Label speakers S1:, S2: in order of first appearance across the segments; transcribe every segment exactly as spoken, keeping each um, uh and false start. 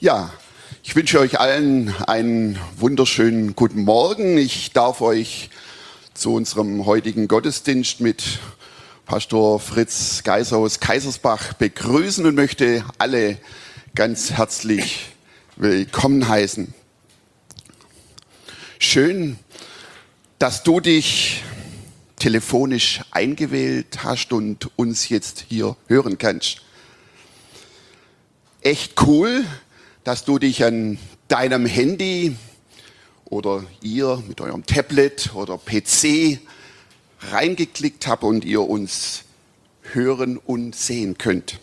S1: Ja, ich wünsche euch allen einen wunderschönen guten Morgen. Ich darf euch zu unserem heutigen Gottesdienst mit Pastor Fritz Geiser aus Kaisersbach begrüßen und möchte alle ganz herzlich willkommen heißen. Schön, dass du dich telefonisch eingewählt hast und uns jetzt hier hören kannst. Echt cool, dass du dich an deinem Handy oder ihr mit eurem Tablet oder P C reingeklickt habt und ihr uns hören und sehen könnt.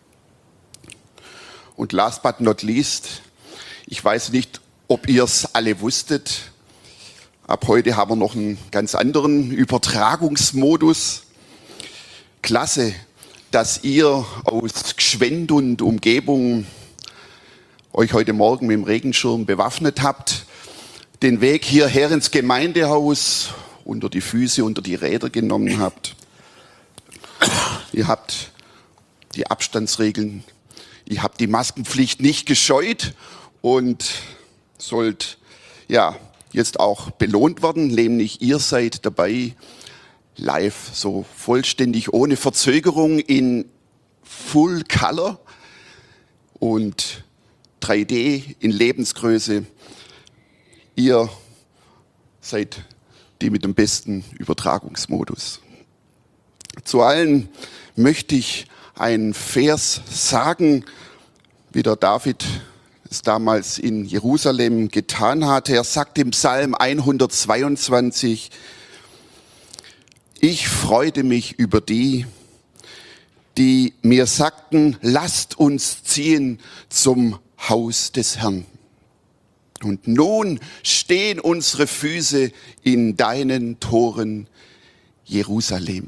S1: Und last but not least, ich weiß nicht, ob ihr es alle wusstet, ab heute haben wir noch einen ganz anderen Übertragungsmodus. Klasse, dass ihr aus Gschwend und Umgebung euch heute Morgen mit dem Regenschirm bewaffnet habt, den Weg hierher ins Gemeindehaus unter die Füße, unter die Räder genommen habt. Ihr habt die Abstandsregeln, ihr habt die Maskenpflicht nicht gescheut und sollt ja jetzt auch belohnt werden, nämlich ihr seid dabei, live, so vollständig, ohne Verzögerung in Full Color und drei D in Lebensgröße. Ihr seid die mit dem besten Übertragungsmodus. Zu allen möchte ich einen Vers sagen, wie der David es damals in Jerusalem getan hatte. Er sagt im Psalm hundertzweiundzwanzig, ich freute mich über die, die mir sagten, lasst uns ziehen zum Haus des Herrn. Und nun stehen unsere Füße in deinen Toren, Jerusalem.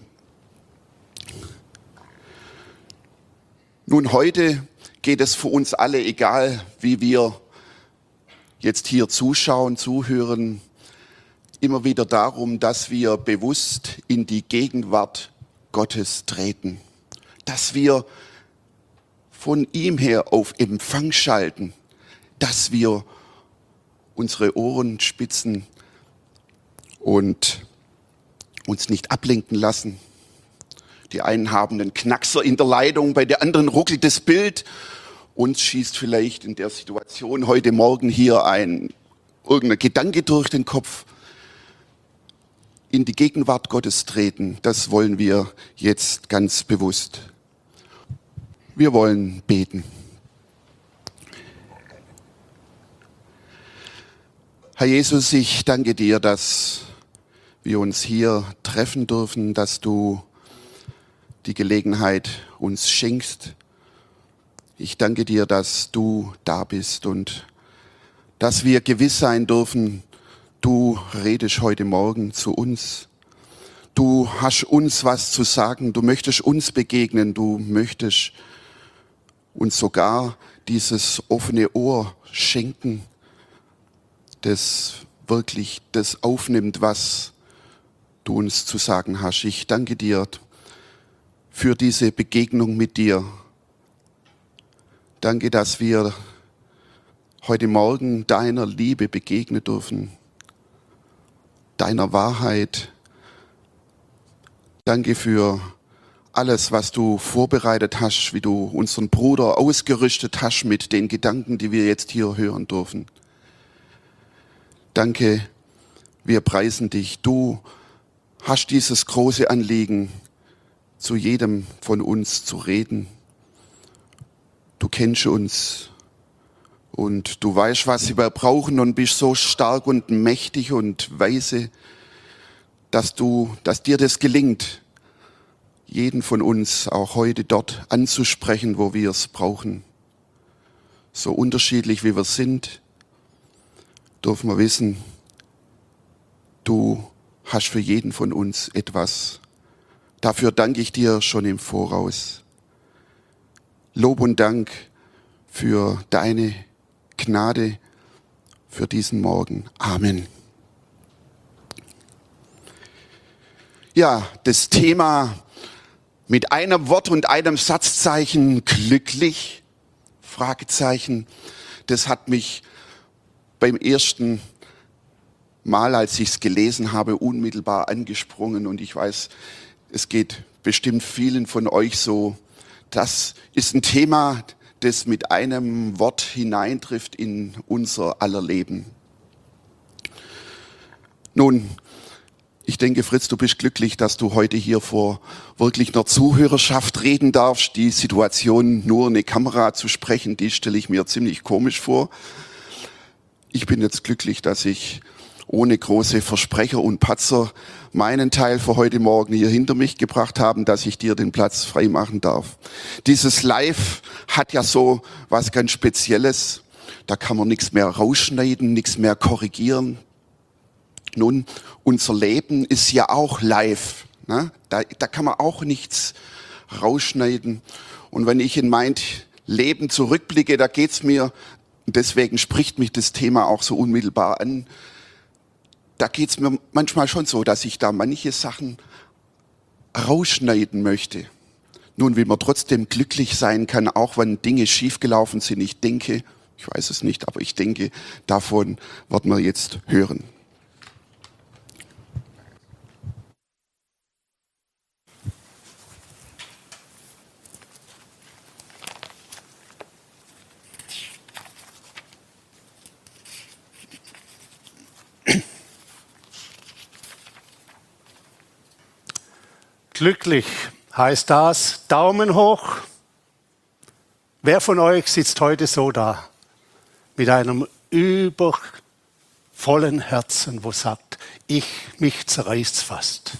S1: Nun, heute geht es für uns alle, egal wie wir jetzt hier zuschauen, zuhören, immer wieder darum, dass wir bewusst in die Gegenwart Gottes treten. Dass wir von ihm her auf Empfang schalten, dass wir unsere Ohren spitzen und uns nicht ablenken lassen. Die einen haben einen Knackser in der Leitung, bei der anderen ruckelt das Bild. Uns schießt vielleicht in der Situation heute Morgen hier ein irgendein Gedanke durch den Kopf. In die Gegenwart Gottes treten, das wollen wir jetzt ganz bewusst. Wir wollen beten. Herr Jesus, ich danke dir, dass wir uns hier treffen dürfen, dass du die Gelegenheit uns schenkst. Ich danke dir, dass du da bist und dass wir gewiss sein dürfen, du redest heute Morgen zu uns. Du hast uns was zu sagen, du möchtest uns begegnen, du möchtest uns sogar dieses offene Ohr schenken, das wirklich das aufnimmt, was du uns zu sagen hast. Ich danke dir für diese Begegnung mit dir. Danke, dass wir heute Morgen deiner Liebe begegnen dürfen, deiner Wahrheit. Danke für alles, was du vorbereitet hast, wie du unseren Bruder ausgerüstet hast mit den Gedanken, die wir jetzt hier hören dürfen. Danke, wir preisen dich. Du hast dieses große Anliegen, zu jedem von uns zu reden. Du kennst uns und du weißt, was wir brauchen und bist so stark und mächtig und weise, dass du, dass dir das gelingt, jeden von uns auch heute dort anzusprechen, wo wir es brauchen. So unterschiedlich wie wir sind, dürfen wir wissen, du hast für jeden von uns etwas. Dafür danke ich dir schon im Voraus. Lob und Dank für deine Gnade, für diesen Morgen. Amen. Ja, das Thema mit einem Wort und einem Satzzeichen glücklich, Fragezeichen. das hat mich beim ersten Mal, als ich es gelesen habe, unmittelbar angesprungen. Und ich weiß, es geht bestimmt vielen von euch so. Das ist ein Thema, das mit einem Wort hineintrifft in unser aller Leben. Nun, ich denke, Fritz, du bist glücklich, dass du heute hier vor wirklich einer Zuhörerschaft reden darfst. Die Situation, nur eine Kamera zu sprechen, die stelle ich mir ziemlich komisch vor. Ich bin jetzt glücklich, dass ich ohne große Versprecher und Patzer meinen Teil für heute Morgen hier hinter mich gebracht habe, dass ich dir den Platz frei machen darf. Dieses Live hat ja so was ganz Spezielles. Da kann man nichts mehr rausschneiden, nichts mehr korrigieren. Nun, unser Leben ist ja auch live. Ne? Da, da kann man auch nichts rausschneiden. Und wenn ich in mein Leben zurückblicke, da geht's mir, deswegen spricht mich das Thema auch so unmittelbar an, da geht's mir manchmal schon so, dass ich da manche Sachen rausschneiden möchte. Nun, wie man trotzdem glücklich sein kann, auch wenn Dinge schiefgelaufen sind. Ich denke, ich weiß es nicht, aber ich denke, davon wird man jetzt hören.
S2: Glücklich heißt das, Daumen hoch. Wer von euch sitzt heute so da, mit einem übervollen Herzen, wo sagt, ich, mich zerreißt's fast.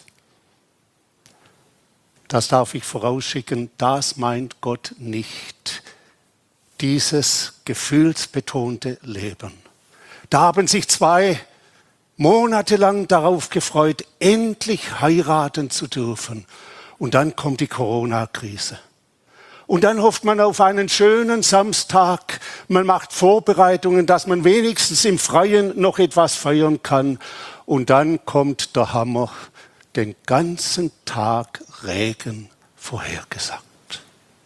S2: Das darf ich vorausschicken, das meint Gott nicht. Dieses gefühlsbetonte Leben. Da haben sich zwei monatelang darauf gefreut, endlich heiraten zu dürfen. Und dann kommt die Corona-Krise. Und dann hofft man auf einen schönen Samstag. Man macht Vorbereitungen, dass man wenigstens im Freien noch etwas feiern kann. Und dann kommt der Hammer, den ganzen Tag Regen vorhergesagt.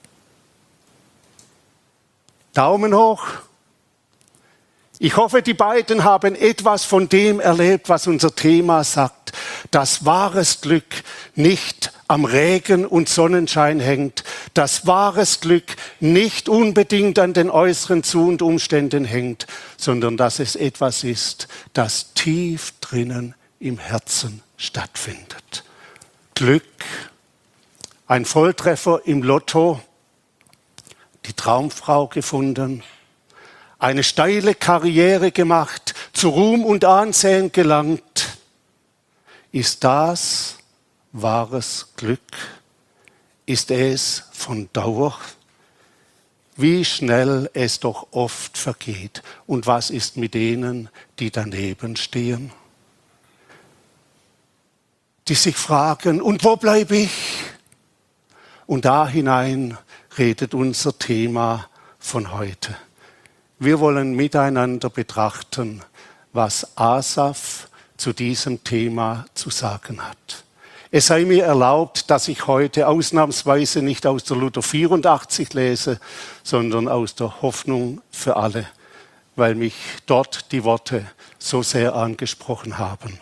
S2: Daumen hoch. Ich hoffe, die beiden haben etwas von dem erlebt, was unser Thema sagt, dass wahres Glück nicht am Regen und Sonnenschein hängt, dass wahres Glück nicht unbedingt an den äußeren Zu- und Umständen hängt, sondern dass es etwas ist, das tief drinnen im Herzen stattfindet. Glück, ein Volltreffer im Lotto, die Traumfrau gefunden, eine steile Karriere gemacht, zu Ruhm und Ansehen gelangt. Ist das wahres Glück? Ist es von Dauer? Wie schnell es doch oft vergeht. Und was ist mit denen, die daneben stehen? Die sich fragen, und wo bleibe ich? Und da hinein redet unser Thema von heute. Wir wollen miteinander betrachten, was Asaf zu diesem Thema zu sagen hat. Es sei mir erlaubt, dass ich heute ausnahmsweise nicht aus der Luther vierundachtzig lese, sondern aus der Hoffnung für alle, weil mich dort die Worte so sehr angesprochen haben.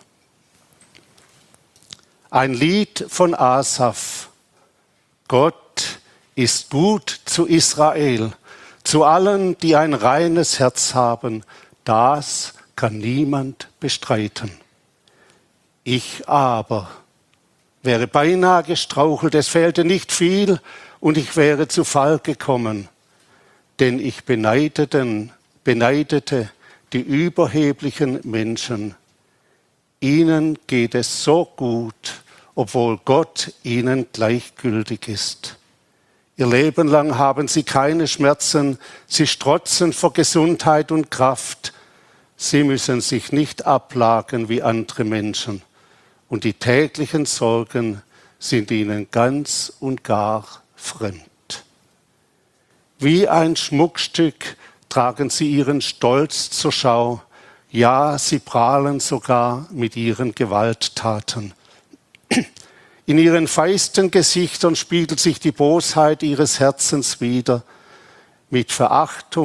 S2: Ein Lied von Asaf. Gott ist gut zu Israel. Zu allen, die ein reines Herz haben, das kann niemand bestreiten. Ich aber wäre beinahe gestrauchelt, es fehlte nicht viel und ich wäre zu Fall gekommen. Denn ich beneidete, beneidete die überheblichen Menschen. Ihnen geht es so gut, obwohl Gott ihnen gleichgültig ist. Ihr Leben lang haben sie keine Schmerzen, sie strotzen vor Gesundheit und Kraft. Sie müssen sich nicht ablagen wie andere Menschen. Und die täglichen Sorgen sind ihnen ganz und gar fremd. Wie ein Schmuckstück tragen sie ihren Stolz zur Schau. Ja, sie prahlen sogar mit ihren Gewalttaten. In ihren feisten Gesichtern spiegelt sich die Bosheit ihres Herzens wider. Mit Verachtung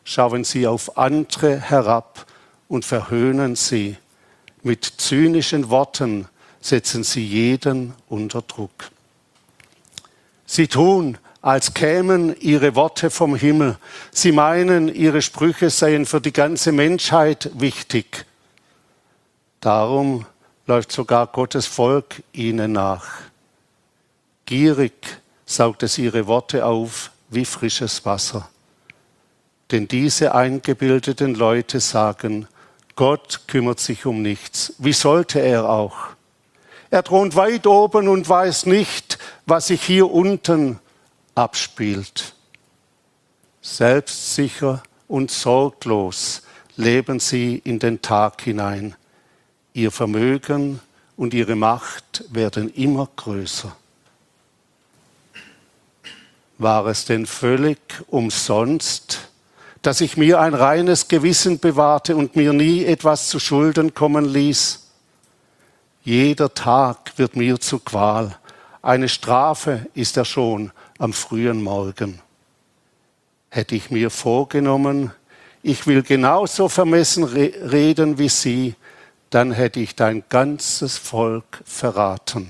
S2: schauen sie auf andere herab und verhöhnen sie. Mit zynischen Worten setzen sie jeden unter Druck. Sie tun, als kämen ihre Worte vom Himmel. Sie meinen, ihre Sprüche seien für die ganze Menschheit wichtig. Darum läuft sogar Gottes Volk ihnen nach. Gierig saugt es ihre Worte auf wie frisches Wasser. Denn diese eingebildeten Leute sagen, Gott kümmert sich um nichts. Wie sollte er auch? Er thront weit oben und weiß nicht, was sich hier unten abspielt. Selbstsicher und sorglos leben sie in den Tag hinein. Ihr Vermögen und ihre Macht werden immer größer. War es denn völlig umsonst, dass ich mir ein reines Gewissen bewahrte und mir nie etwas zu Schulden kommen ließ? Jeder Tag wird mir zu Qual. Eine Strafe ist er schon am frühen Morgen. Hätte ich mir vorgenommen, ich will genauso vermessen re- reden wie Sie, dann hätte ich dein ganzes Volk verraten.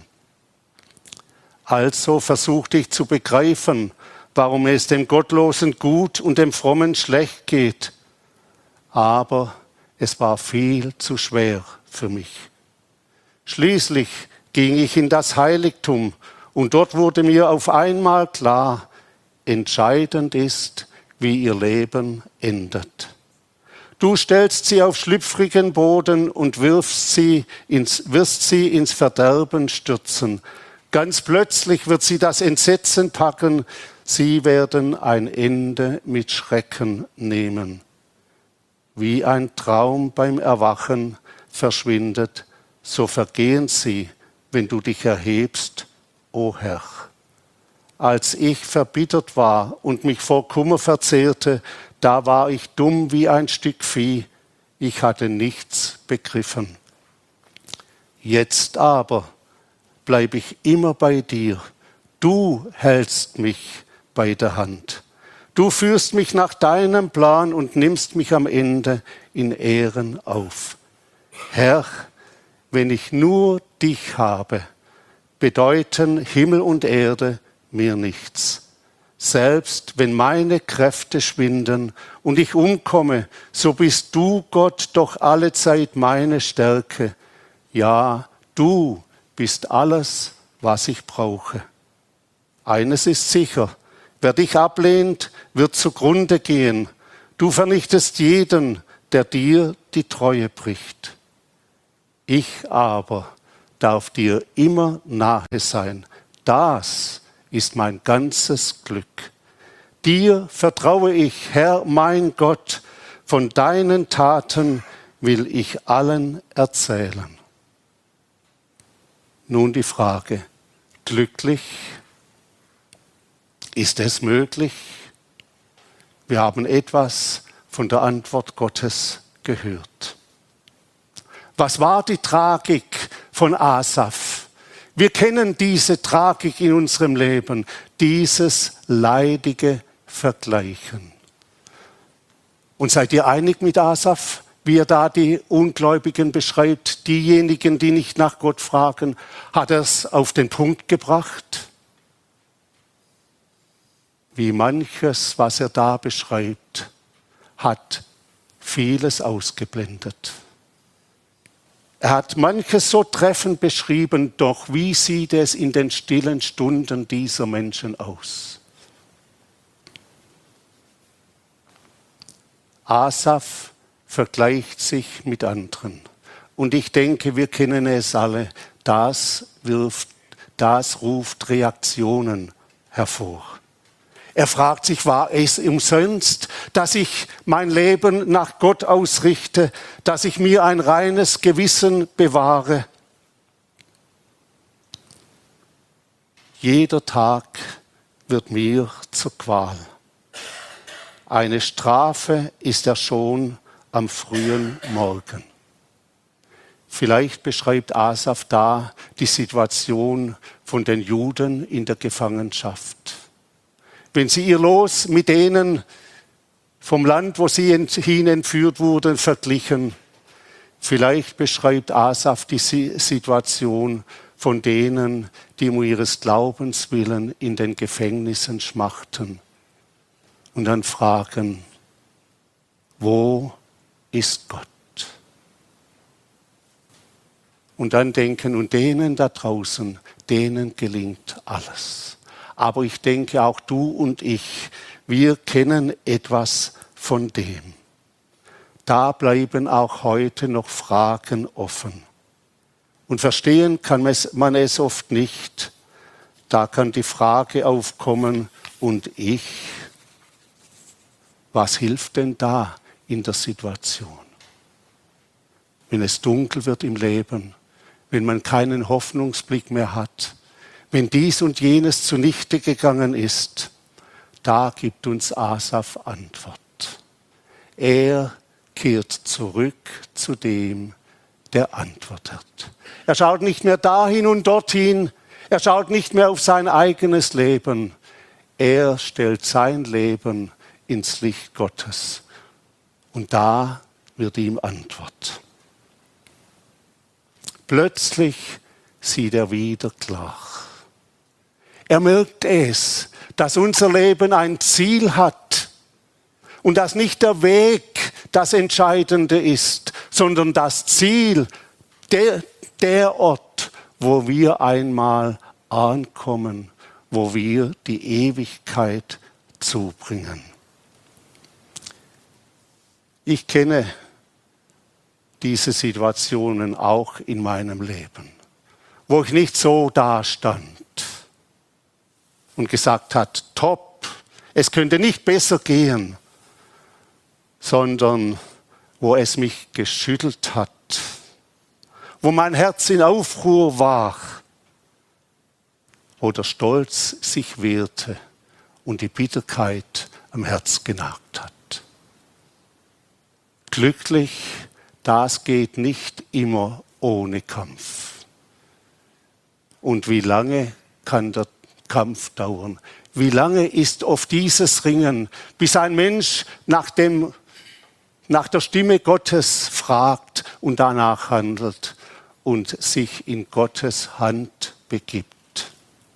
S2: Also versuchte ich zu begreifen, warum es dem Gottlosen gut und dem Frommen schlecht geht. Aber es war viel zu schwer für mich. Schließlich ging ich in das Heiligtum und dort wurde mir auf einmal klar, entscheidend ist, wie ihr Leben endet. Du stellst sie auf schlüpfrigen Boden und wirfst sie ins, wirst sie ins Verderben stürzen. Ganz plötzlich wird sie das Entsetzen packen, sie werden ein Ende mit Schrecken nehmen. Wie ein Traum beim Erwachen verschwindet, so vergehen sie, wenn du dich erhebst, o Herr. Als ich verbittert war und mich vor Kummer verzehrte, da war ich dumm wie ein Stück Vieh, ich hatte nichts begriffen. Jetzt aber bleibe ich immer bei dir, du hältst mich bei der Hand. Du führst mich nach deinem Plan und nimmst mich am Ende in Ehren auf. Herr, wenn ich nur dich habe, bedeuten Himmel und Erde mir nichts. Selbst wenn meine Kräfte schwinden und ich umkomme, so bist du, Gott, doch allezeit meine Stärke. Ja, du bist alles, was ich brauche. Eines ist sicher, wer dich ablehnt, wird zugrunde gehen. Du vernichtest jeden, der dir die Treue bricht. Ich aber darf dir immer nahe sein. Das ist mein ganzes Glück. Dir vertraue ich, Herr mein Gott, von deinen Taten will ich allen erzählen. Nun die Frage, glücklich? Ist es möglich? Wir haben etwas von der Antwort Gottes gehört. Was war die Tragik von Asaf? Wir kennen diese Tragik in unserem Leben, dieses leidige Vergleichen. Und seid ihr einig mit Asaf, wie er da die Ungläubigen beschreibt, diejenigen, die nicht nach Gott fragen? Hat er es auf den Punkt gebracht? Wie manches, was er da beschreibt, hat vieles ausgeblendet. Er hat manches so treffend beschrieben, doch wie sieht es in den stillen Stunden dieser Menschen aus? Asaf vergleicht sich mit anderen. Und ich denke, wir kennen es alle. Das wirft, das ruft Reaktionen hervor. Er fragt sich, war es umsonst, dass ich mein Leben nach Gott ausrichte, dass ich mir ein reines Gewissen bewahre? Jeder Tag wird mir zur Qual. Eine Strafe ist er schon am frühen Morgen. Vielleicht beschreibt Asaf da die Situation von den Juden in der Gefangenschaft. Wenn sie ihr Los mit denen vom Land, wo sie hin entführt wurden, verglichen. Vielleicht beschreibt Asaf die Situation von denen, die um ihres Glaubens willen in den Gefängnissen schmachten und dann fragen, wo ist Gott? Und dann denken, und denen da draußen, denen gelingt alles. Aber ich denke, auch du und ich, wir kennen etwas von dem. Da bleiben auch heute noch Fragen offen. Und verstehen kann man es oft nicht. Da kann die Frage aufkommen, und ich, was hilft denn da in der Situation? Wenn es dunkel wird im Leben, wenn man keinen Hoffnungsblick mehr hat, wenn dies und jenes zunichte gegangen ist, da gibt uns Asaf Antwort. Er kehrt zurück zu dem, der antwortet. Er schaut nicht mehr dahin und dorthin, er schaut nicht mehr auf sein eigenes Leben. Er stellt sein Leben ins Licht Gottes. Und da wird ihm Antwort. Plötzlich sieht er wieder klar. Er merkt es, dass unser Leben ein Ziel hat und dass nicht der Weg das Entscheidende ist, sondern das Ziel, der, der Ort, wo wir einmal ankommen, wo wir die Ewigkeit zubringen. Ich kenne diese Situationen auch in meinem Leben, wo ich nicht so dastand und gesagt hat, top, es könnte nicht besser gehen, sondern wo es mich geschüttelt hat, wo mein Herz in Aufruhr war, wo der Stolz sich wehrte und die Bitterkeit am Herz genagt hat. Glücklich, das geht nicht immer ohne Kampf. Und wie lange kann der Kampf dauern? Wie lange ist oft dieses Ringen, bis ein Mensch nach, dem, nach der Stimme Gottes fragt und danach handelt und sich in Gottes Hand begibt?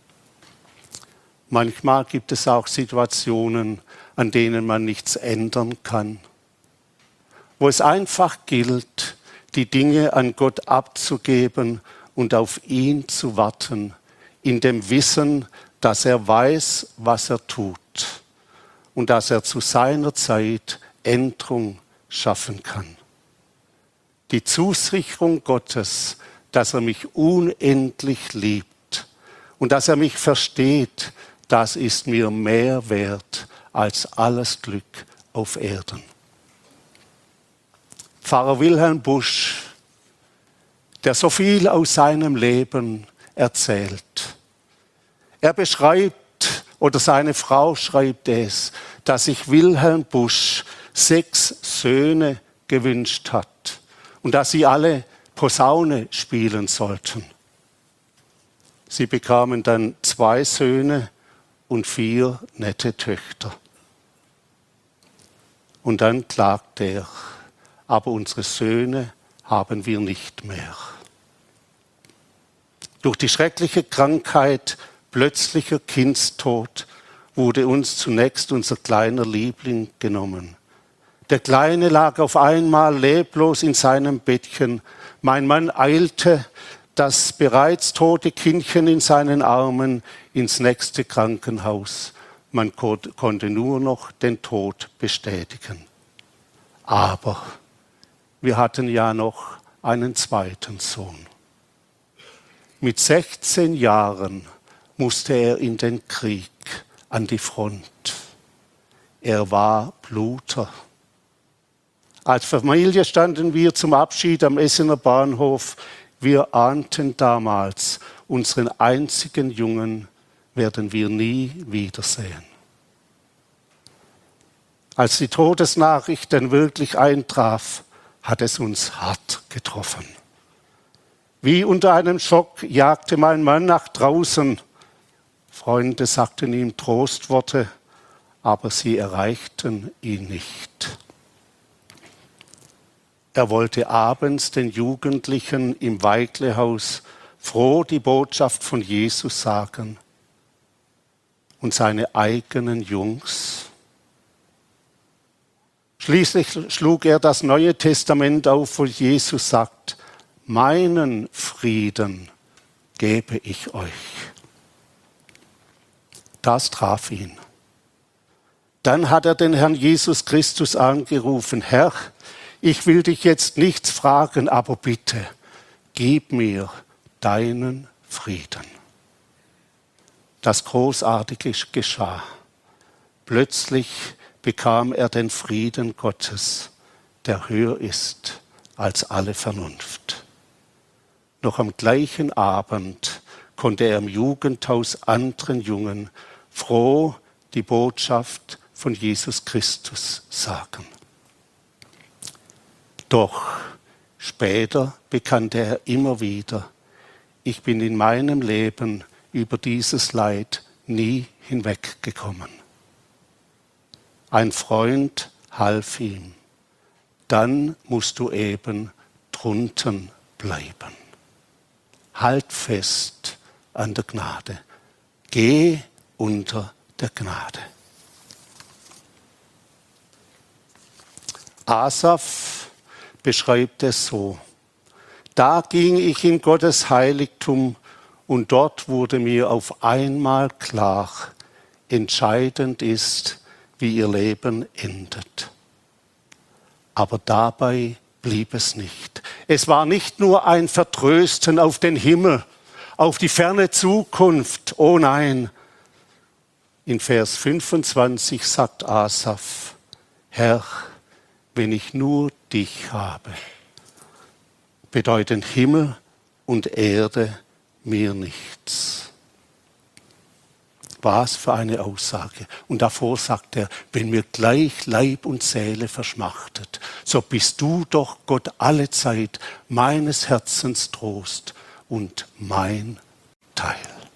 S2: Manchmal gibt es auch Situationen, an denen man nichts ändern kann, wo es einfach gilt, die Dinge an Gott abzugeben und auf ihn zu warten, in dem Wissen, dass er weiß, was er tut und dass er zu seiner Zeit Änderung schaffen kann. Die Zusicherung Gottes, dass er mich unendlich liebt und dass er mich versteht, das ist mir mehr wert als alles Glück auf Erden. Pfarrer Wilhelm Busch, der so viel aus seinem Leben erzählt. Er beschreibt, oder seine Frau schreibt es, dass sich Wilhelm Busch sechs Söhne gewünscht hat und dass sie alle Posaune spielen sollten. Sie bekamen dann zwei Söhne und vier nette Töchter. Und dann klagte er, aber unsere Söhne haben wir nicht mehr. Durch die schreckliche Krankheit, plötzlicher Kindstod, wurde uns zunächst unser kleiner Liebling genommen. Der Kleine lag auf einmal leblos in seinem Bettchen. Mein Mann eilte, das bereits tote Kindchen in seinen Armen, ins nächste Krankenhaus. Man konnte nur noch den Tod bestätigen. Aber wir hatten ja noch einen zweiten Sohn. Mit sechzehn Jahren musste er in den Krieg, an die Front. Er war Bluter. Als Familie standen wir zum Abschied am Essener Bahnhof. Wir ahnten damals, unseren einzigen Jungen werden wir nie wiedersehen. Als die Todesnachricht dann wirklich eintraf, hat es uns hart getroffen. Wie unter einem Schock jagte mein Mann nach draußen. Freunde sagten ihm Trostworte, aber sie erreichten ihn nicht. Er wollte abends den Jugendlichen im Weiglehaus froh die Botschaft von Jesus sagen. Und seine eigenen Jungs. Schließlich schlug er das Neue Testament auf, wo Jesus sagt, meinen Frieden gebe ich euch. Das traf ihn. Dann hat er den Herrn Jesus Christus angerufen, Herr, ich will dich jetzt nichts fragen, aber bitte, gib mir deinen Frieden. Das Großartige geschah. Plötzlich bekam er den Frieden Gottes, der höher ist als alle Vernunft. Noch am gleichen Abend konnte er im Jugendhaus anderen Jungen froh die Botschaft von Jesus Christus sagen. Doch später bekannte er immer wieder, ich bin in meinem Leben über dieses Leid nie hinweggekommen. Ein Freund half ihm. Dann musst du eben drunten bleiben. Halt fest an der Gnade. Geh unter der Gnade. Asaf beschreibt es so. Da ging ich in Gottes Heiligtum und dort wurde mir auf einmal klar, entscheidend ist, wie ihr Leben endet. Aber dabei blieb es nicht. Es war nicht nur ein Vertrösten auf den Himmel, auf die ferne Zukunft. Oh nein. In Vers fünfundzwanzig sagt Asaf, Herr, wenn ich nur dich habe, bedeuten Himmel und Erde mir nichts. Was für eine Aussage. Und davor sagt er, wenn mir gleich Leib und Seele verschmachtet, so bist du doch Gott alle Zeit meines Herzens Trost und mein Teil.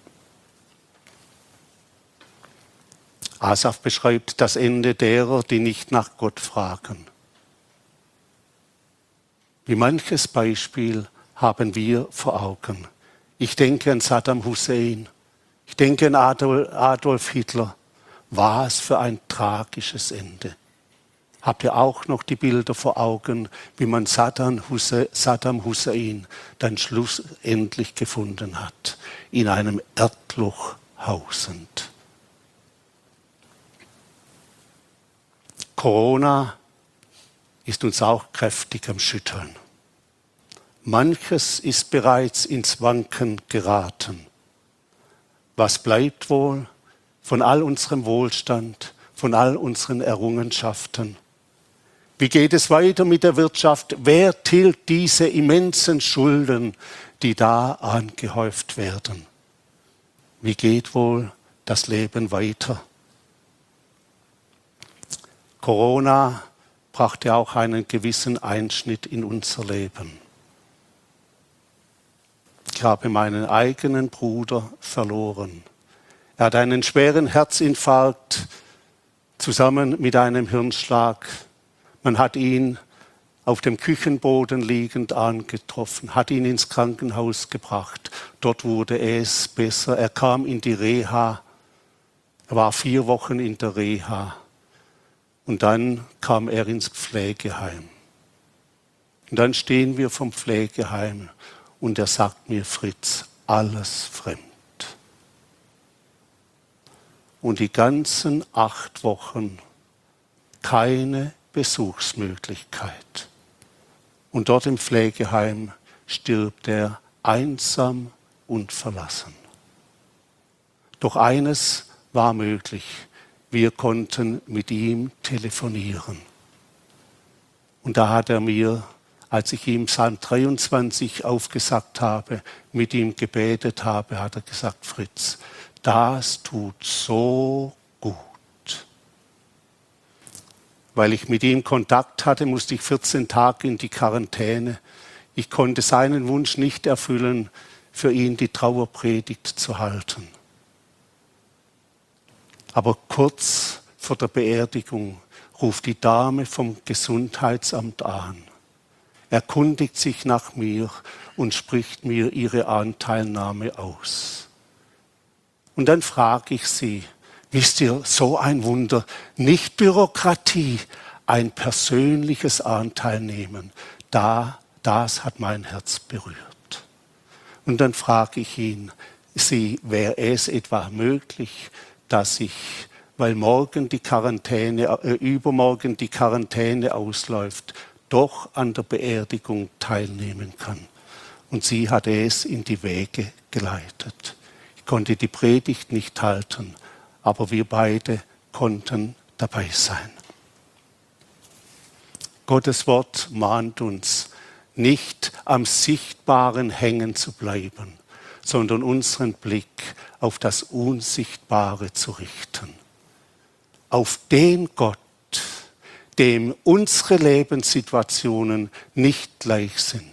S2: Asaf beschreibt das Ende derer, die nicht nach Gott fragen. Wie manches Beispiel haben wir vor Augen. Ich denke an Saddam Hussein. Ich denke an Adolf Hitler. Was für ein tragisches Ende. Habt ihr auch noch die Bilder vor Augen, wie man Saddam Hussein dann schlussendlich gefunden hat, in einem Erdloch hausend. Corona ist uns auch kräftig am Schütteln. Manches ist bereits ins Wanken geraten. Was bleibt wohl von all unserem Wohlstand, von all unseren Errungenschaften? Wie geht es weiter mit der Wirtschaft? Wer tilgt diese immensen Schulden, die da angehäuft werden? Wie geht wohl das Leben weiter? Corona brachte auch einen gewissen Einschnitt in unser Leben. Ich habe meinen eigenen Bruder verloren. Er hat einen schweren Herzinfarkt zusammen mit einem Hirnschlag. Man hat ihn auf dem Küchenboden liegend angetroffen, hat ihn ins Krankenhaus gebracht. Dort wurde es besser. Er kam in die Reha. Er war vier Wochen in der Reha. Und dann kam er ins Pflegeheim. Und dann stehen wir vom Pflegeheim und er sagt mir, Fritz, alles fremd. Und die ganzen acht Wochen keine Besuchsmöglichkeit. Und dort im Pflegeheim stirbt er einsam und verlassen. Doch eines war möglich. Wir konnten mit ihm telefonieren. Und da hat er mir, als ich ihm Psalm dreiundzwanzig aufgesagt habe, mit ihm gebetet habe, hat er gesagt, Fritz, das tut so gut. Weil ich mit ihm Kontakt hatte, musste ich vierzehn Tage in die Quarantäne. Ich konnte seinen Wunsch nicht erfüllen, für ihn die Trauerpredigt zu halten. Aber kurz vor der Beerdigung ruft die Dame vom Gesundheitsamt an, erkundigt sich nach mir und spricht mir ihre Anteilnahme aus. Und dann frage ich sie, wisst ihr, so ein Wunder, nicht Bürokratie, ein persönliches Anteilnehmen, da, das hat mein Herz berührt. Und dann frage ich ihn, sie, wäre es etwa möglich, dass ich, weil morgen die Quarantäne, äh, übermorgen die Quarantäne ausläuft, doch an der Beerdigung teilnehmen kann. Und sie hat es in die Wege geleitet. Ich konnte die Predigt nicht halten, aber wir beide konnten dabei sein. Gottes Wort mahnt uns, nicht am Sichtbaren hängen zu bleiben, sondern unseren Blick auf das Unsichtbare zu richten. Auf den Gott, dem unsere Lebenssituationen nicht gleich sind.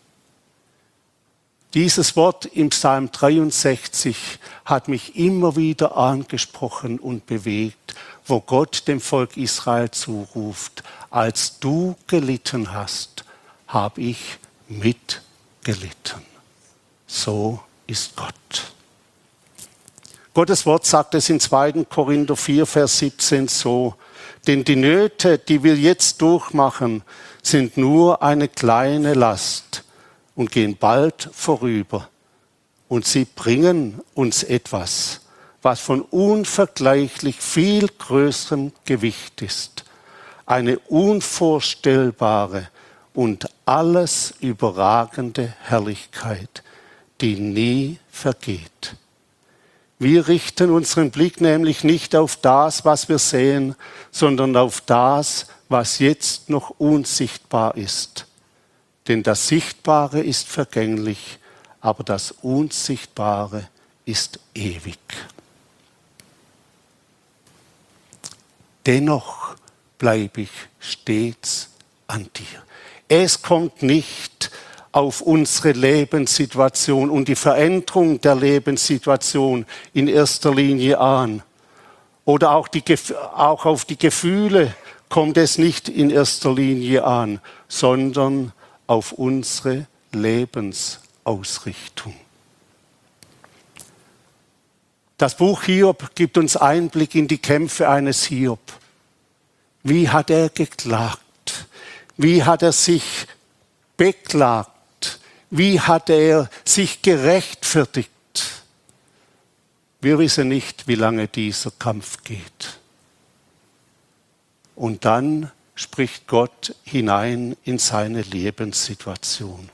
S2: Dieses Wort im Psalm dreiundsechzig hat mich immer wieder angesprochen und bewegt, wo Gott dem Volk Israel zuruft, als du gelitten hast, habe ich mitgelitten. So ist Gott. Gottes Wort sagt es in zweiten Korinther vier, Vers siebzehn so, denn die Nöte, die wir jetzt durchmachen, sind nur eine kleine Last und gehen bald vorüber. Und sie bringen uns etwas, was von unvergleichlich viel größerem Gewicht ist. Eine unvorstellbare und alles überragende Herrlichkeit, die nie vergeht. Wir richten unseren Blick nämlich nicht auf das, was wir sehen, sondern auf das, was jetzt noch unsichtbar ist. Denn das Sichtbare ist vergänglich, aber das Unsichtbare ist ewig. Dennoch bleibe ich stets an dir. Es kommt nicht auf unsere Lebenssituation und die Veränderung der Lebenssituation in erster Linie an. Oder auch, die, auch auf die Gefühle kommt es nicht in erster Linie an, sondern auf unsere Lebensausrichtung. Das Buch Hiob gibt uns Einblick in die Kämpfe eines Hiob. Wie hat er geklagt? Wie hat er sich beklagt? Wie hat er sich gerechtfertigt? Wir wissen nicht, wie lange dieser Kampf geht. Und dann spricht Gott hinein in seine Lebenssituation.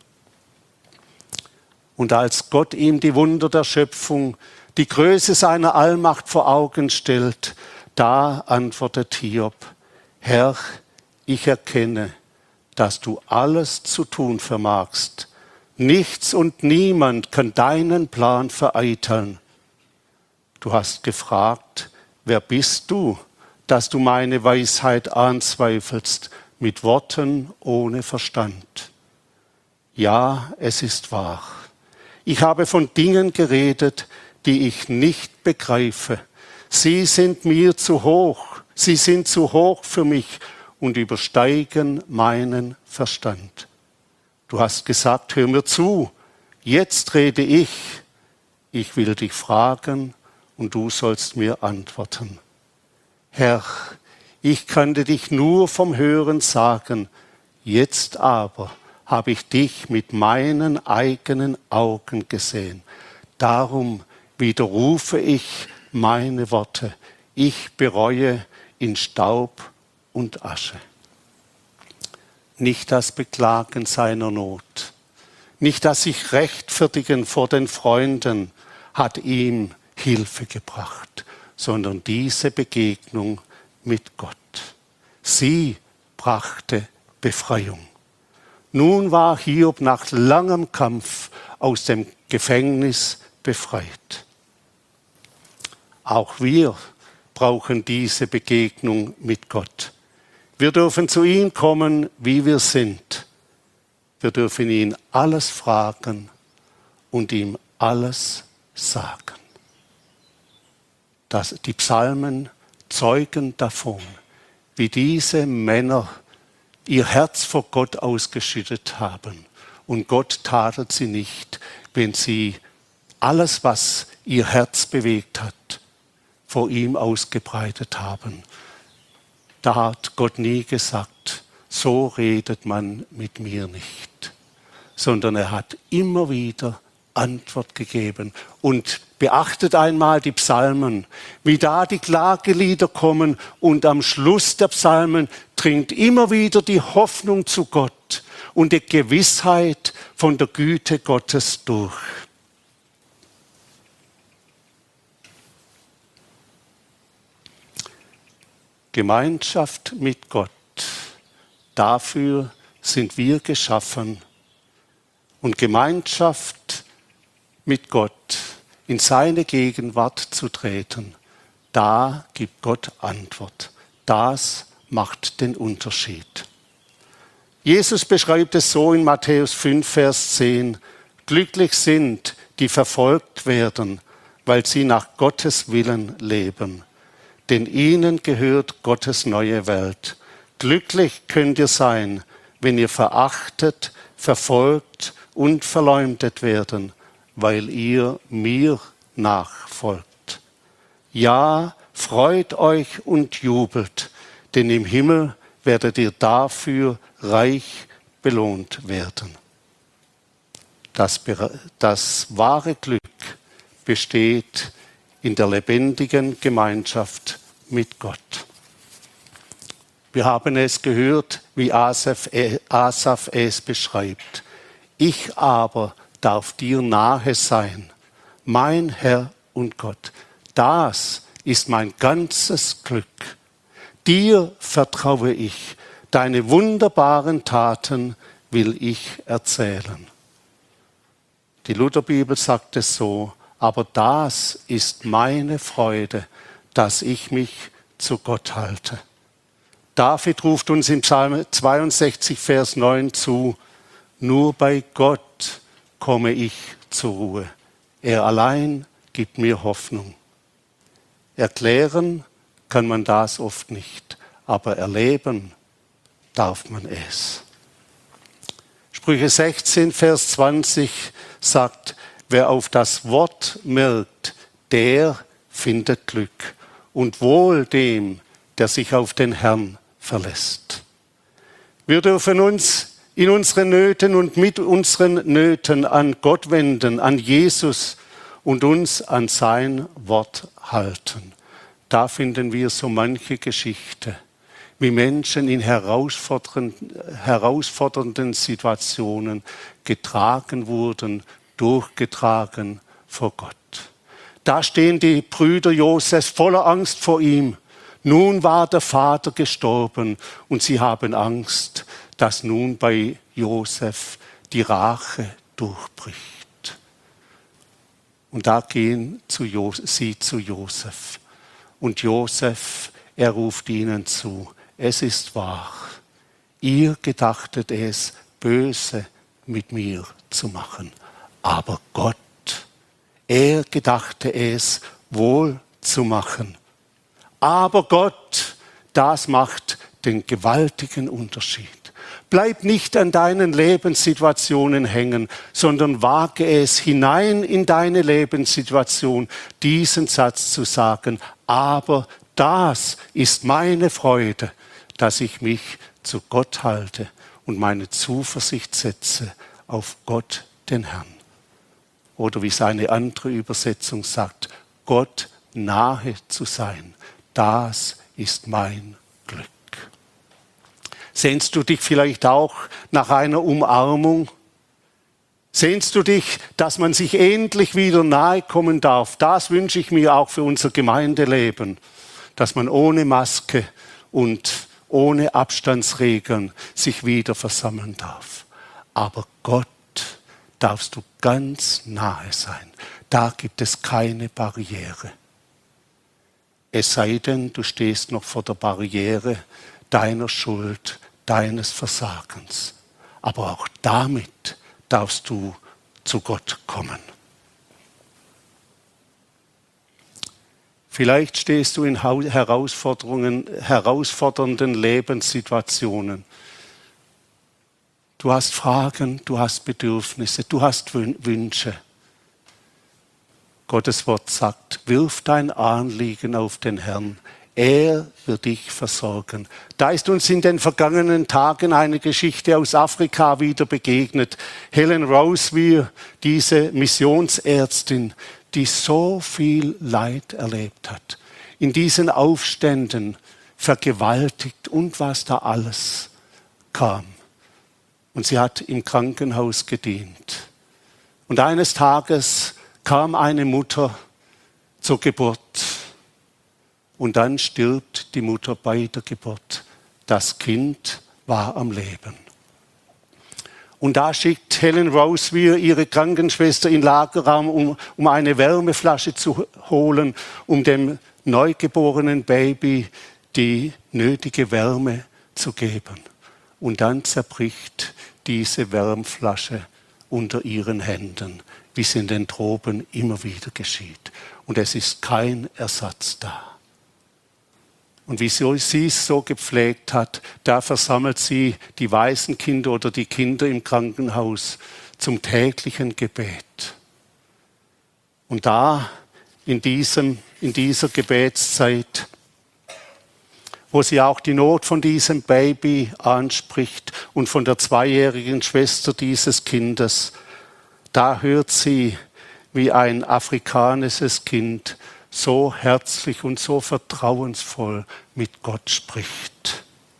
S2: Und als Gott ihm die Wunder der Schöpfung, die Größe seiner Allmacht vor Augen stellt, da antwortet Hiob, Herr, ich erkenne, dass du alles zu tun vermagst. Nichts und niemand kann deinen Plan vereiteln. Du hast gefragt, wer bist du, dass du meine Weisheit anzweifelst mit Worten ohne Verstand? Ja, es ist wahr. Ich habe von Dingen geredet, die ich nicht begreife. Sie sind mir zu hoch, sie sind zu hoch für mich und übersteigen meinen Verstand. Du hast gesagt, hör mir zu, jetzt rede ich. Ich will dich fragen und du sollst mir antworten. Herr, ich kannte dich nur vom Hören sagen, jetzt aber habe ich dich mit meinen eigenen Augen gesehen. Darum widerrufe ich meine Worte. Ich bereue in Staub und Asche. Nicht das Beklagen seiner Not, nicht das sich rechtfertigen vor den Freunden hat ihm Hilfe gebracht, sondern diese Begegnung mit Gott. Sie brachte Befreiung. Nun war Hiob nach langem Kampf aus dem Gefängnis befreit. Auch wir brauchen diese Begegnung mit Gott. Wir dürfen zu ihm kommen, wie wir sind. Wir dürfen ihn alles fragen und ihm alles sagen. Das, die Psalmen zeugen davon, wie diese Männer ihr Herz vor Gott ausgeschüttet haben. Und Gott tadelt sie nicht, wenn sie alles, was ihr Herz bewegt hat, vor ihm ausgebreitet haben. Da hat Gott nie gesagt, so redet man mit mir nicht, sondern er hat immer wieder Antwort gegeben. Und beachtet einmal die Psalmen, wie da die Klagelieder kommen und am Schluss der Psalmen dringt immer wieder die Hoffnung zu Gott und die Gewissheit von der Güte Gottes durch. Gemeinschaft mit Gott, dafür sind wir geschaffen. Und Gemeinschaft mit Gott, in seine Gegenwart zu treten, da gibt Gott Antwort. Das macht den Unterschied. Jesus beschreibt es so in Matthäus fünf, Vers zehn. Glücklich sind, die verfolgt werden, weil sie nach Gottes Willen leben. Denn ihnen gehört Gottes neue Welt. Glücklich könnt ihr sein, wenn ihr verachtet, verfolgt und verleumdet werden, weil ihr mir nachfolgt. Ja, freut euch und jubelt, denn im Himmel werdet ihr dafür reich belohnt werden. Das, das wahre Glück besteht in der lebendigen Gemeinschaft mit Gott. Wir haben es gehört, wie Asaf, Asaf es beschreibt. Ich aber darf dir nahe sein, mein Herr und Gott. Das ist mein ganzes Glück. Dir vertraue ich, deine wunderbaren Taten will ich erzählen. Die Lutherbibel sagt es so, aber das ist meine Freude, dass ich mich zu Gott halte. David ruft uns im Psalm zweiundsechzig, Vers neun zu, nur bei Gott komme ich zur Ruhe. Er allein gibt mir Hoffnung. Erklären kann man das oft nicht, aber erleben darf man es. Sprüche sechzehn, Vers zwanzig sagt, wer auf das Wort merkt, der findet Glück und wohl dem, der sich auf den Herrn verlässt. Wir dürfen uns in unseren Nöten und mit unseren Nöten an Gott wenden, an Jesus und uns an sein Wort halten. Da finden wir so manche Geschichte, wie Menschen in herausfordernden, herausfordernden Situationen getragen wurden, durchgetragen vor Gott. Da stehen die Brüder Josefs voller Angst vor ihm. Nun war der Vater gestorben und sie haben Angst, dass nun bei Josef die Rache durchbricht. Und da gehen zu Jo- sie zu Josef. Und Josef, er ruft ihnen zu, es ist wahr, ihr gedachtet es, böse mit mir zu machen. Aber Gott, er gedachte es, wohl zu machen. Aber Gott, das macht den gewaltigen Unterschied. Bleib nicht an deinen Lebenssituationen hängen, sondern wage es hinein in deine Lebenssituation, diesen Satz zu sagen, aber das ist meine Freude, dass ich mich zu Gott halte und meine Zuversicht setze auf Gott, den Herrn. Oder wie seine andere Übersetzung sagt, Gott nahe zu sein, das ist mein Glück. Sehnst du dich vielleicht auch nach einer Umarmung? Sehnst du dich, dass man sich endlich wieder nahe kommen darf? Das wünsche ich mir auch für unser Gemeindeleben, dass man ohne Maske und ohne Abstandsregeln sich wieder versammeln darf. Aber Gott darfst du ganz nahe sein. Da gibt es keine Barriere. Es sei denn, du stehst noch vor der Barriere deiner Schuld, deines Versagens. Aber auch damit darfst du zu Gott kommen. Vielleicht stehst du in Herausforderungen, herausfordernden Lebenssituationen. Du hast Fragen, du hast Bedürfnisse, du hast Wünsche. Gottes Wort sagt, wirf dein Anliegen auf den Herrn. Er wird dich versorgen. Da ist uns in den vergangenen Tagen eine Geschichte aus Afrika wieder begegnet. Helen Roseveare, diese Missionsärztin, die so viel Leid erlebt hat. In diesen Aufständen vergewaltigt und was da alles kam. Und sie hat im Krankenhaus gedient. Und eines Tages kam eine Mutter zur Geburt. Und dann stirbt die Mutter bei der Geburt. Das Kind war am Leben. Und da schickt Helen Roseveare ihre Krankenschwester in den Lagerraum, um, um eine Wärmeflasche zu holen, um dem neugeborenen Baby die nötige Wärme zu geben. Und dann zerbricht diese Wärmflasche unter ihren Händen, wie es in den Tropen immer wieder geschieht. Und es ist kein Ersatz da. Und wie sie es so gepflegt hat, da versammelt sie die Waisenkinder oder die Kinder im Krankenhaus zum täglichen Gebet. Und da, in, diesem, in dieser Gebetszeit, wo sie auch die Not von diesem Baby anspricht und von der zweijährigen Schwester dieses Kindes, da hört sie, wie ein afrikanisches Kind so herzlich und so vertrauensvoll mit Gott spricht.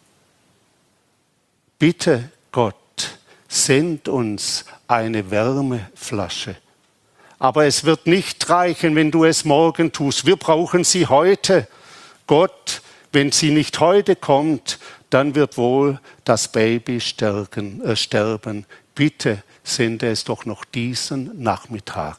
S2: Bitte Gott, send uns eine Wärmeflasche. Aber es wird nicht reichen, wenn du es morgen tust. Wir brauchen sie heute. Gott, wenn sie nicht heute kommt, dann wird wohl das Baby sterben. Äh, sterben. Bitte sende es doch noch diesen Nachmittag.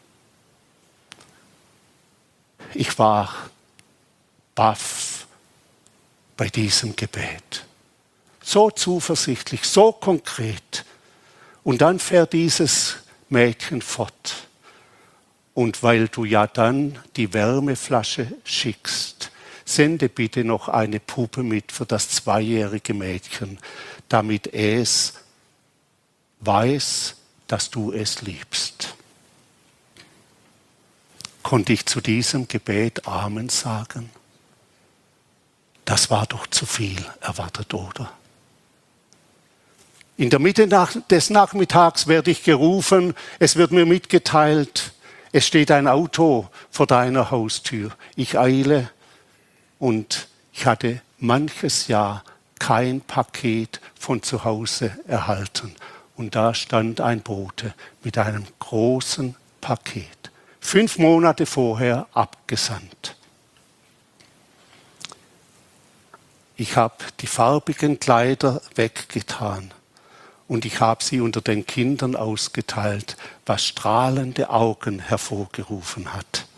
S2: Ich war baff bei diesem Gebet. So zuversichtlich, so konkret. Und dann fährt dieses Mädchen fort. Und weil du ja dann die Wärmeflasche schickst, sende bitte noch eine Puppe mit für das zweijährige Mädchen, damit es weiß, dass du es liebst. Konnte ich zu diesem Gebet Amen sagen? Das war doch zu viel erwartet, oder? In der Mitte des Nachmittags werde ich gerufen, es wird mir mitgeteilt, es steht ein Auto vor deiner Haustür. Ich eile und ich hatte manches Jahr kein Paket von zu Hause erhalten. Und da stand ein Bote mit einem großen Paket. Fünf Monate vorher abgesandt. Ich habe die farbigen Kleider weggetan und ich habe sie unter den Kindern ausgeteilt, was strahlende Augen hervorgerufen hat.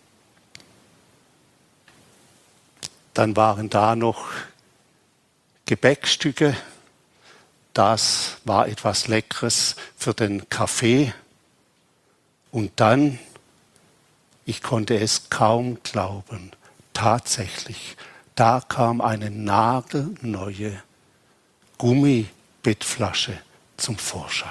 S2: Dann waren da noch Gebäckstücke. Das war etwas Leckeres für den Kaffee. Und dann, ich konnte es kaum glauben, tatsächlich, da kam eine nagelneue Gummibettflasche zum Vorschein.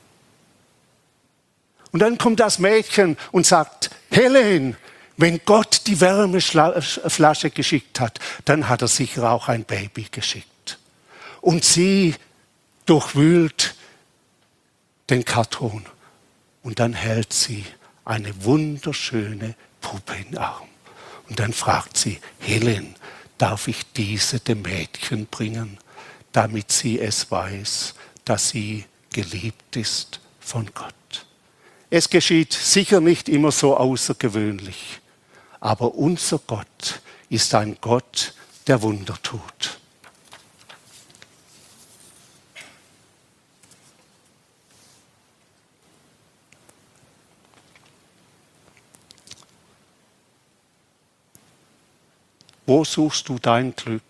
S2: Und dann kommt das Mädchen und sagt, Helen, wenn Gott die Wärmeflasche geschickt hat, dann hat er sicher auch ein Baby geschickt. Und sie durchwühlt den Karton und dann hält sie eine wunderschöne Puppe in den Arm. Und dann fragt sie, Helen, darf ich diese dem Mädchen bringen, damit sie es weiß, dass sie geliebt ist von Gott. Es geschieht sicher nicht immer so außergewöhnlich, aber unser Gott ist ein Gott, der Wunder tut. Wo suchst du dein Glück?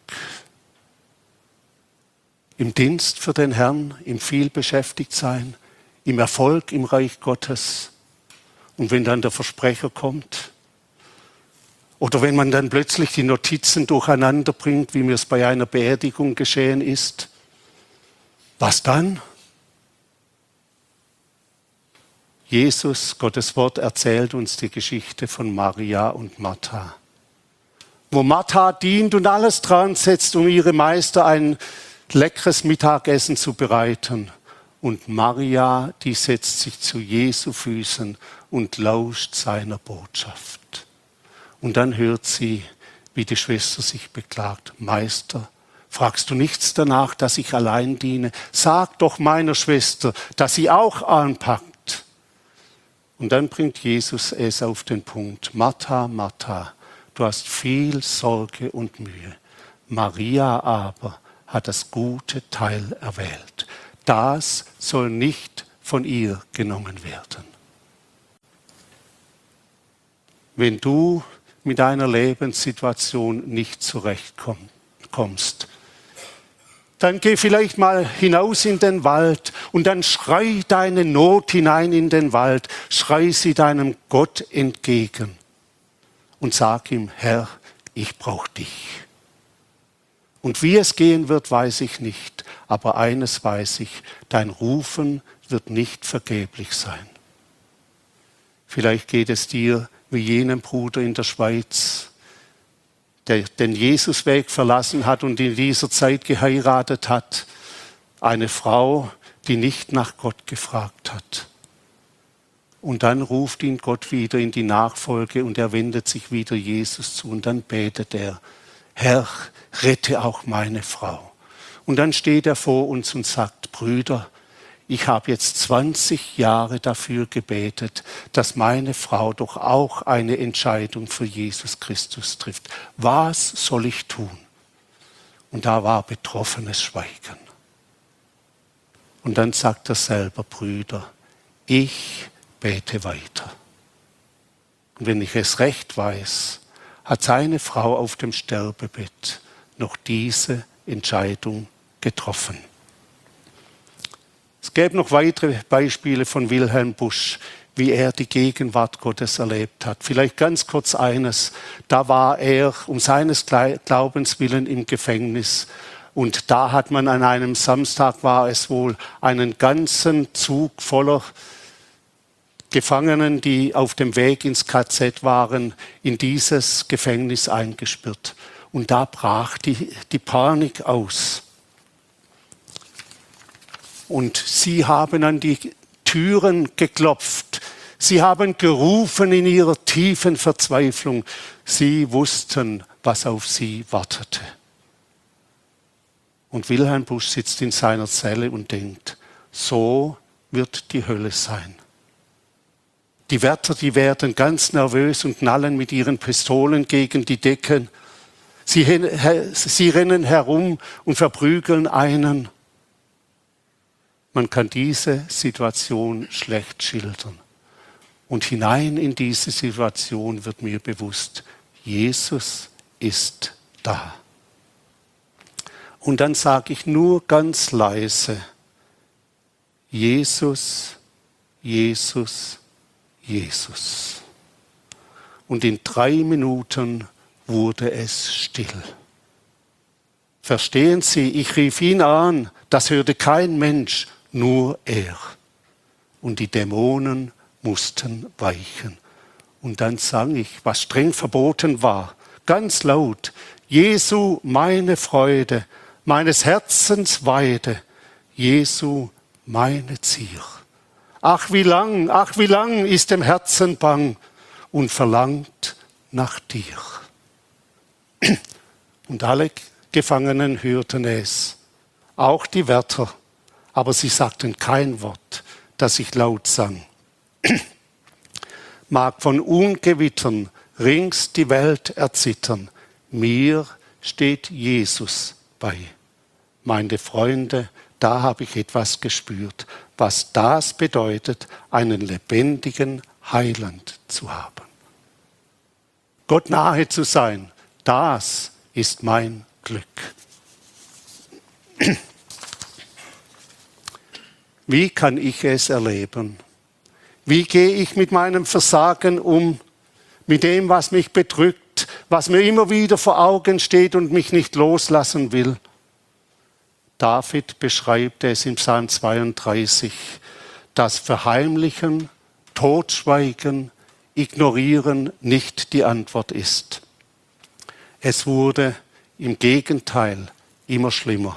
S2: Im Dienst für den Herrn, im Vielbeschäftigtsein, im Erfolg im Reich Gottes? Und wenn dann der Versprecher kommt? Oder wenn man dann plötzlich die Notizen durcheinander bringt, wie mir es bei einer Beerdigung geschehen ist. Was dann? Jesus, Gottes Wort, erzählt uns die Geschichte von Maria und Martha. Wo Martha dient und alles dran setzt, um ihre Meister ein leckeres Mittagessen zu bereiten. Und Maria, die setzt sich zu Jesu Füßen und lauscht seiner Botschaft. Und dann hört sie, wie die Schwester sich beklagt. Meister, fragst du nichts danach, dass ich allein diene? Sag doch meiner Schwester, dass sie auch anpackt. Und dann bringt Jesus es auf den Punkt. Martha, Martha, du hast viel Sorge und Mühe. Maria aber hat das gute Teil erwählt. Das soll nicht von ihr genommen werden. Wenn du mit deiner Lebenssituation nicht zurechtkommst, dann geh vielleicht mal hinaus in den Wald und dann schrei deine Not hinein in den Wald, schrei sie deinem Gott entgegen und sag ihm, Herr, ich brauche dich. Und wie es gehen wird, weiß ich nicht, aber eines weiß ich, dein Rufen wird nicht vergeblich sein. Vielleicht geht es dir wie jenem Bruder in der Schweiz, der den Jesusweg verlassen hat und in dieser Zeit geheiratet hat. Eine Frau, die nicht nach Gott gefragt hat. Und dann ruft ihn Gott wieder in die Nachfolge und er wendet sich wieder Jesus zu und dann betet er, Herr, rette auch meine Frau. Und dann steht er vor uns und sagt, Brüder, ich habe jetzt zwanzig Jahre dafür gebetet, dass meine Frau doch auch eine Entscheidung für Jesus Christus trifft. Was soll ich tun? Und da war betroffenes Schweigen. Und dann sagt er selber, Brüder, ich bete weiter. Und wenn ich es recht weiß, hat seine Frau auf dem Sterbebett noch diese Entscheidung getroffen. Es gäbe noch weitere Beispiele von Wilhelm Busch, wie er die Gegenwart Gottes erlebt hat. Vielleicht ganz kurz eines. Da war er um seines Glaubens willen im Gefängnis. Und da hat man an einem Samstag, war es wohl, einen ganzen Zug voller Gefangenen, die auf dem Weg ins K Z waren, in dieses Gefängnis eingesperrt. Und da brach die, die Panik aus. Und sie haben an die Türen geklopft. Sie haben gerufen in ihrer tiefen Verzweiflung. Sie wussten, was auf sie wartete. Und Wilhelm Busch sitzt in seiner Zelle und denkt, so wird die Hölle sein. Die Wärter, die werden ganz nervös und knallen mit ihren Pistolen gegen die Decken. Sie, sie rennen herum und verprügeln einen. Man kann diese Situation schlecht schildern. Und hinein in diese Situation wird mir bewusst, Jesus ist da. Und dann sage ich nur ganz leise, Jesus, Jesus, Jesus. Und in drei Minuten wurde es still. Verstehen Sie, ich rief ihn an, das hörte kein Mensch, nur er. Und die Dämonen mussten weichen. Und dann sang ich, was streng verboten war, ganz laut, Jesu, meine Freude, meines Herzens Weide, Jesu, meine Zier. Ach, wie lang, ach, wie lang ist dem Herzen bang und verlangt nach dir. Und alle Gefangenen hörten es, auch die Wärter, aber sie sagten kein Wort, das ich laut sang. Mag von Ungewittern rings die Welt erzittern, mir steht Jesus bei. Meine Freunde, da habe ich etwas gespürt, was das bedeutet, einen lebendigen Heiland zu haben. Gott nahe zu sein, das ist mein Glück. Wie kann ich es erleben? Wie gehe ich mit meinem Versagen um? Mit dem, was mich bedrückt, was mir immer wieder vor Augen steht und mich nicht loslassen will. David beschreibt es im Psalm zweiunddreißig, das Verheimlichen, Totschweigen, Ignorieren nicht die Antwort ist. Es wurde im Gegenteil immer schlimmer.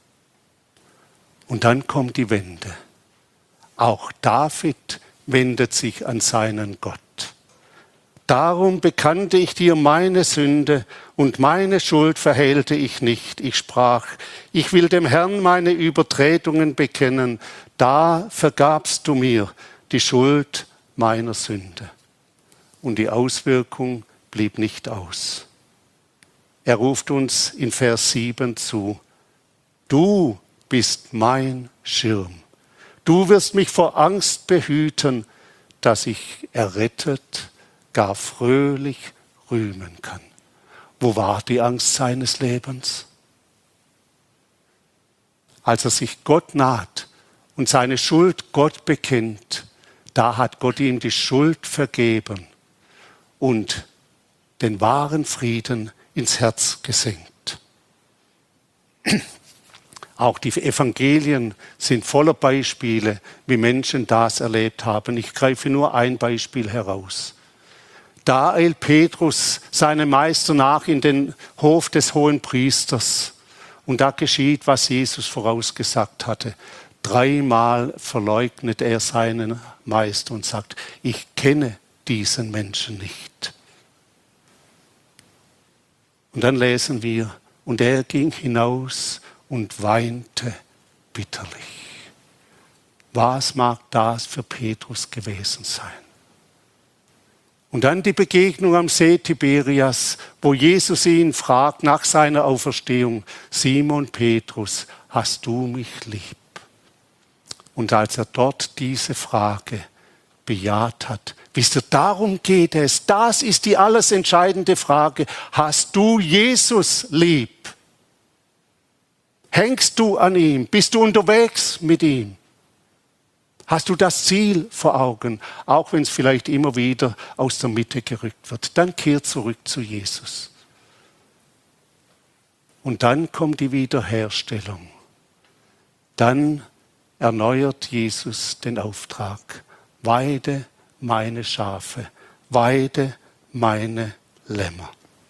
S2: Und dann kommt die Wende. Auch David wendet sich an seinen Gott. Darum bekannte ich dir meine Sünde und meine Schuld verhehlte ich nicht. Ich sprach, ich will dem Herrn meine Übertretungen bekennen. Da vergabst du mir die Schuld meiner Sünde. Und die Auswirkung blieb nicht aus. Er ruft uns in Vers sieben zu, du bist mein Schirm. Du wirst mich vor Angst behüten, dass ich errettet, gar fröhlich rühmen kann. Wo war die Angst seines Lebens? Als er sich Gott naht und seine Schuld Gott bekennt, da hat Gott ihm die Schuld vergeben und den wahren Frieden ins Herz gesenkt. Auch die Evangelien sind voller Beispiele, wie Menschen das erlebt haben. Ich greife nur ein Beispiel heraus. Da eilt Petrus seinem Meister nach in den Hof des Hohenpriesters. Und da geschieht, was Jesus vorausgesagt hatte. Dreimal verleugnet er seinen Meister und sagt, ich kenne diesen Menschen nicht. Und dann lesen wir, und er ging hinaus und weinte bitterlich. Was mag das für Petrus gewesen sein? Und dann die Begegnung am See Tiberias, wo Jesus ihn fragt nach seiner Auferstehung, Simon Petrus, hast du mich lieb? Und als er dort diese Frage bejaht hat, wisst ihr, darum geht es, das ist die alles entscheidende Frage, hast du Jesus lieb? Hängst du an ihm? Bist du unterwegs mit ihm? Hast du das Ziel vor Augen, auch wenn es vielleicht immer wieder aus der Mitte gerückt wird? Dann kehr zurück zu Jesus. Und dann kommt die Wiederherstellung. Dann erneuert Jesus den Auftrag. Weide meine Schafe, weide meine Lämmer.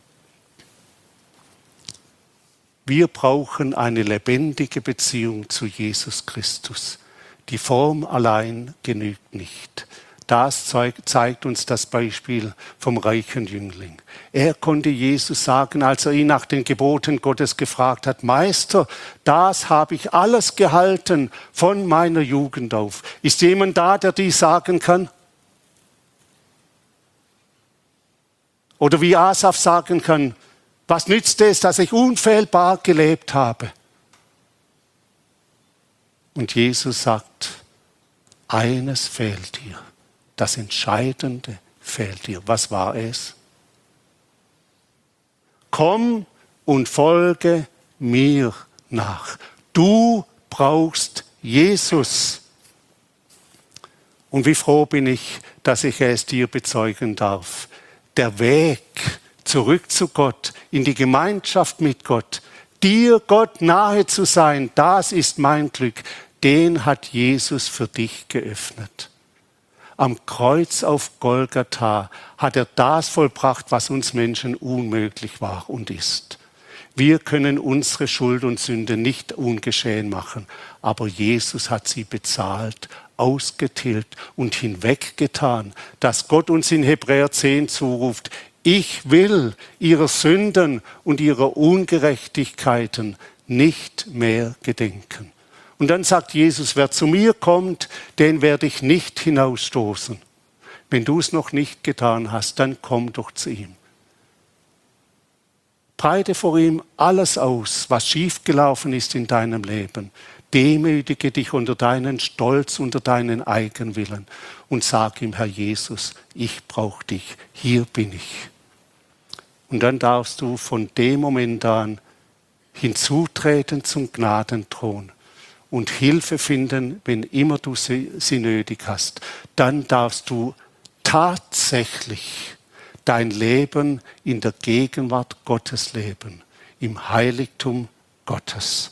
S2: Wir brauchen eine lebendige Beziehung zu Jesus Christus. Die Form allein genügt nicht. Das zeigt uns das Beispiel vom reichen Jüngling. Er konnte Jesus sagen, als er ihn nach den Geboten Gottes gefragt hat, Meister, das habe ich alles gehalten von meiner Jugend auf. Ist jemand da, der dies sagen kann? Oder wie Asaf sagen kann, was nützt es, dass ich unfehlbar gelebt habe? Und Jesus sagt, eines fehlt dir, das Entscheidende fehlt dir. Was war es? Komm und folge mir nach. Du brauchst Jesus. Und wie froh bin ich, dass ich es dir bezeugen darf. Der Weg zurück zu Gott, in die Gemeinschaft mit Gott, dir Gott nahe zu sein, das ist mein Glück. Den hat Jesus für dich geöffnet. Am Kreuz auf Golgatha hat er das vollbracht, was uns Menschen unmöglich war und ist. Wir können unsere Schuld und Sünde nicht ungeschehen machen, aber Jesus hat sie bezahlt, ausgetilgt und hinweggetan, dass Gott uns in Hebräer zehn zuruft, ich will ihrer Sünden und ihrer Ungerechtigkeiten nicht mehr gedenken. Und dann sagt Jesus, wer zu mir kommt, den werde ich nicht hinausstoßen. Wenn du es noch nicht getan hast, dann komm doch zu ihm. Breite vor ihm alles aus, was schiefgelaufen ist in deinem Leben. Demütige dich unter deinen Stolz, unter deinen Eigenwillen und sag ihm, Herr Jesus, ich brauche dich, hier bin ich. Und dann darfst du von dem Moment an hinzutreten zum Gnadenthron und Hilfe finden, wenn immer du sie, sie nötig hast. Dann darfst du tatsächlich, dein Leben in der Gegenwart Gottes leben, im Heiligtum Gottes.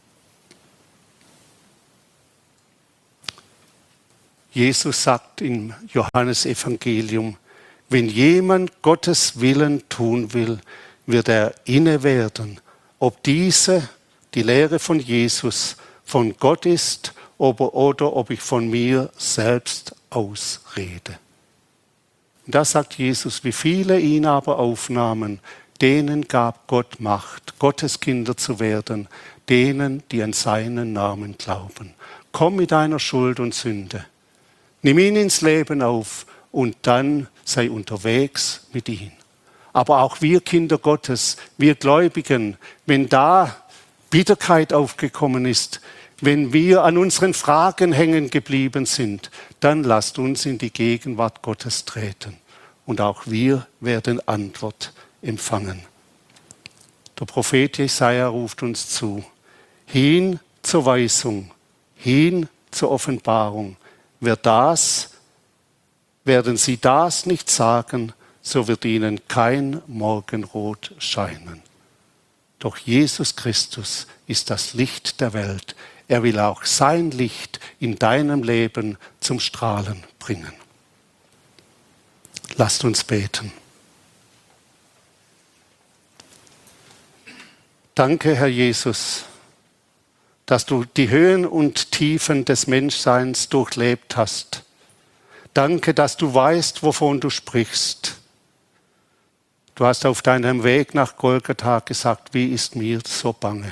S2: Jesus sagt im Johannesevangelium, wenn jemand Gottes Willen tun will, wird er inne werden, ob diese, die Lehre von Jesus, von Gott ist oder ob ich von mir selbst ausrede. Und da sagt Jesus, wie viele ihn aber aufnahmen, denen gab Gott Macht, Gottes Kinder zu werden, denen, die an seinen Namen glauben. Komm mit deiner Schuld und Sünde. Nimm ihn ins Leben auf und dann sei unterwegs mit ihm. Aber auch wir Kinder Gottes, wir Gläubigen, wenn da Bitterkeit aufgekommen ist, wenn wir an unseren Fragen hängen geblieben sind, dann lasst uns in die Gegenwart Gottes treten. Und auch wir werden Antwort empfangen. Der Prophet Jesaja ruft uns zu, hin zur Weisung, hin zur Offenbarung. Wer das, werden sie das nicht sagen, so wird ihnen kein Morgenrot scheinen. Doch Jesus Christus ist das Licht der Welt. Er will auch sein Licht in deinem Leben zum Strahlen bringen. Lasst uns beten. Danke, Herr Jesus, dass du die Höhen und Tiefen des Menschseins durchlebt hast. Danke, dass du weißt, wovon du sprichst. Du hast auf deinem Weg nach Golgatha gesagt, wie ist mir so bange.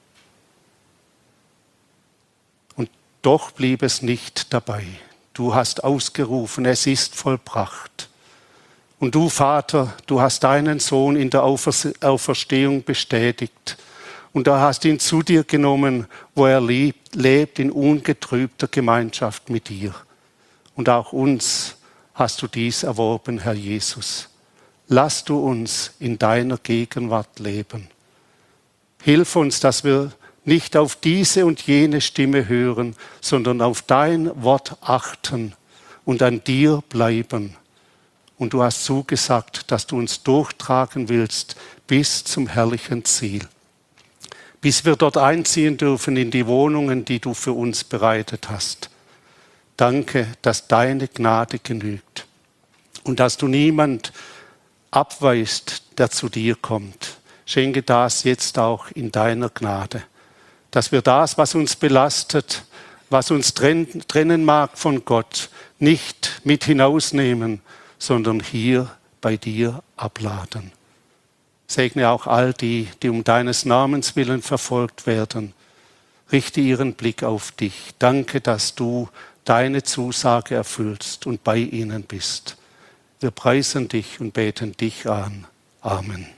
S2: Und doch blieb es nicht dabei. Du hast ausgerufen, es ist vollbracht. Und du, Vater, du hast deinen Sohn in der Auferstehung bestätigt. Und du hast ihn zu dir genommen, wo er lebt, in ungetrübter Gemeinschaft mit dir. Und auch uns hast du dies erworben, Herr Jesus. Lass du uns in deiner Gegenwart leben. Hilf uns, dass wir nicht auf diese und jene Stimme hören, sondern auf dein Wort achten und an dir bleiben. Und du hast zugesagt, dass du uns durchtragen willst bis zum herrlichen Ziel. Bis wir dort einziehen dürfen in die Wohnungen, die du für uns bereitet hast. Danke, dass deine Gnade genügt und dass du niemand abweist, der zu dir kommt. Schenke das jetzt auch in deiner Gnade, dass wir das, was uns belastet, was uns trennen mag von Gott, nicht mit hinausnehmen, sondern hier bei dir abladen. Segne auch all die, die um deines Namens willen verfolgt werden. Richte ihren Blick auf dich. Danke, dass du deine Zusage erfüllst und bei ihnen bist. Wir preisen dich und beten dich an. Amen.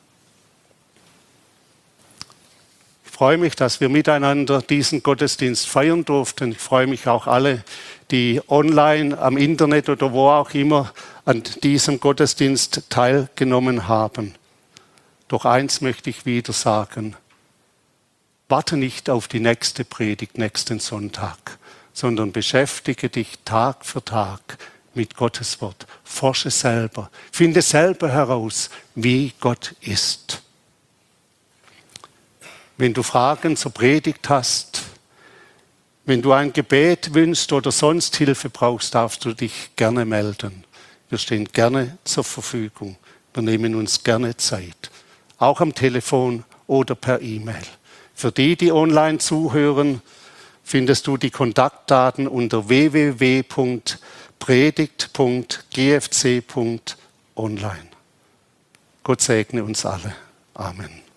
S2: Ich freue mich, dass wir miteinander diesen Gottesdienst feiern durften. Ich freue mich auch alle, die online, am Internet oder wo auch immer an diesem Gottesdienst teilgenommen haben. Doch eins möchte ich wieder sagen. Warte nicht auf die nächste Predigt nächsten Sonntag, sondern beschäftige dich Tag für Tag mit Gottes Wort. Forsche selber, finde selber heraus, wie Gott ist. Wenn du Fragen zur Predigt hast, wenn du ein Gebet wünschst oder sonst Hilfe brauchst, darfst du dich gerne melden. Wir stehen gerne zur Verfügung. Wir nehmen uns gerne Zeit. Auch am Telefon oder per E-Mail. Für die, die online zuhören, findest du die Kontaktdaten unter w w w punkt predigt punkt g f c punkt online. Gott segne uns alle. Amen.